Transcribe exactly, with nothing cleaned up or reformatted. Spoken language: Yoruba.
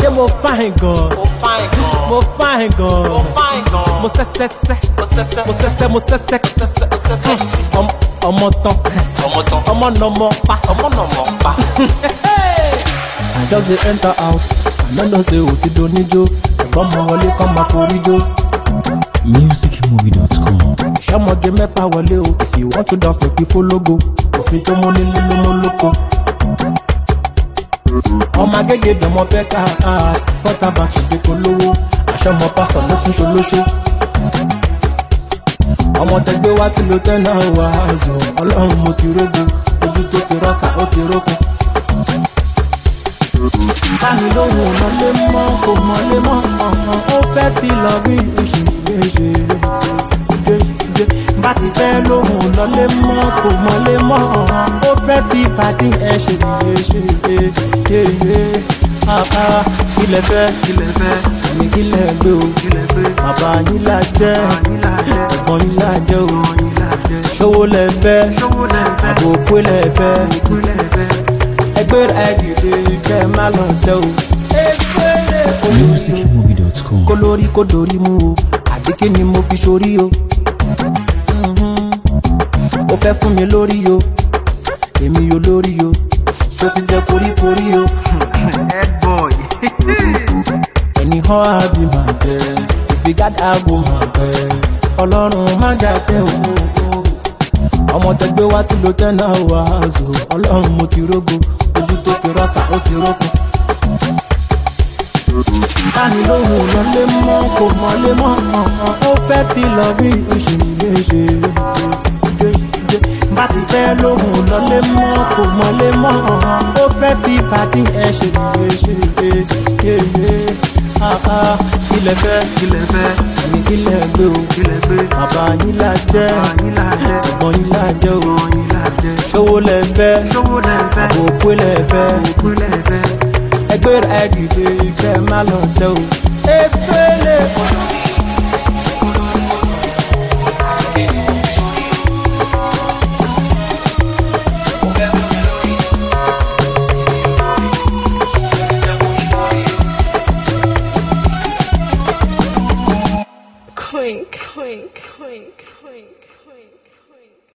ṣé mo fine gan? Mo fine gan. Mo fine gan. Mo fine gan. Mo sẹ́sẹ́sẹ́. Mo sẹ́sẹ́. Mo sẹ́sẹ́ mo sẹ́sẹ́. Mo sẹ́sẹ́. Mo sẹ́sẹ́ sí. Ọmọ ọmọ tán. Ọmọ tán. Ọmọ nọmọ pa. Ọmọ náà mọ̀ pa. I just dey enter house. I no know say o ti do níjó. Ẹ̀gbọ́n mọ wọlé kọ́ máa forí jó. music movie dot com. Ìṣọ́mọdé mẹ́fà wọlé o. If you want to dance make you follow go. Òfin tó mú nílé ló mú lóko. Ọmọ agége dọ̀mọ bẹ́ẹ̀ka ass. Fọ́tà bá ṣèdè kó lówó. Aṣọ́mọ pásítọ̀ ló tún ṣolóṣó. Ọmọ tẹgbẹ́ wá ti lo tẹ́nà wá àzọ̀. Ọlọ́run mo ti rógo. Ojú tó ti rọ́ṣà ó ti rókun. Bámi lóhùn ọ̀nà lé mọ́ kò mọ́ lé mọ́ ọ̀hún. Ó fẹ́ fi lọ bí oṣù méje. Bá ti fẹ́ lóhùn ọ̀nà lé mọ́ kò mọ́ lé mọ́ ọ̀hún. Ó fẹ́ fi fàdí ẹ̀ ṣe léṣe. Kílẹ̀ fẹ́ kílẹ̀ fẹ́ mi kílẹ̀ gbé o. Bàbá yín là jẹ́ ẹ̀gbọ́n yín là jẹ́ o. Ṣówó lẹ fẹ́ àbò òpó lẹ fẹ́. Ẹgbẹ́ ẹ̀dìdè kẹ́ má lọ tẹ́ o. music movie dot com. Kó lórí kó dorí mú o, àbí kí ni mo fi sórí o. Ó fẹ́ fún mi lórí o, èmi yóò lórí o. Ṣó ti jẹ koríkorí o. Head boy. Ẹni hàn ábí máa jẹ, ìfigádà àgbo máa bẹ. Ọlọ́run má jà tẹ́ o. Ọmọ tẹgbẹ́ wá ti lo tẹ́nà wá àzò. Ọlọ́run mo ti rógo. Ojú tó ti rọ́ṣà ó ti rókun. Bámi lóhùn lọ lé mọ́ kò mọ́ lé mọ́ ọ̀hún. Ó fẹ́ fi lọ bí oṣù méje. Bá ti fẹ́ lóhùn lọ lé mọ́ kò mọ́ lé mọ́ ọ̀hún. Ó fẹ́ fi pàdé ẹ̀ ṣe léṣe. Kílẹ̀ fẹ́ kílẹ̀ fẹ́ mi kílẹ̀ gbé o. Bàbá yín là jẹ́ ẹ̀gbọ́n yín là jẹ́ o. Ṣówó lẹ fẹ́ àbò òpó lẹ fẹ́. Ẹgbẹ́ ẹ̀dìdè kẹ́ má lọ tẹ́ o. Efele Quink, quink, quink, quink, quink.